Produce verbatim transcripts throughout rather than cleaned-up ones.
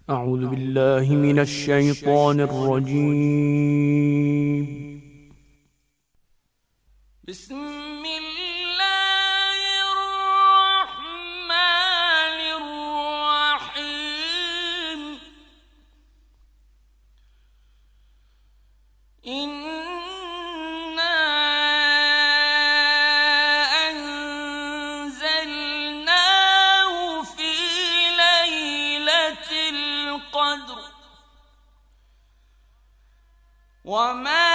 أعوذ بالله من الشيطان الرجيم. بسم الله الرحمن الرحيم. إنا أنزلناه في ليلة القدر وما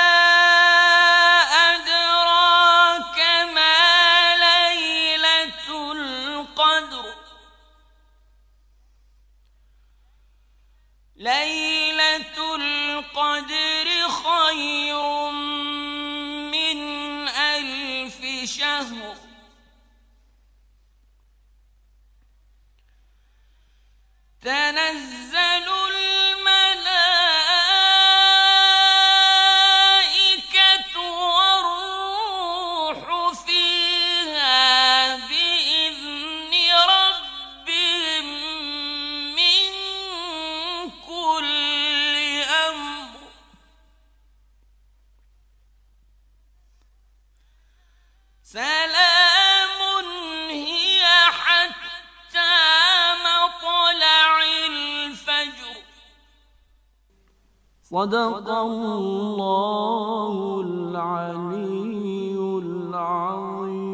أدراك ما ليلة القدر. ليلة القدر خير من ألف شهر. تنزل الملائكة والروح فيها بإذن ربهم من كل أمر. سلام هي حتى مطلع الفجر. صدق الله العلي العظيم.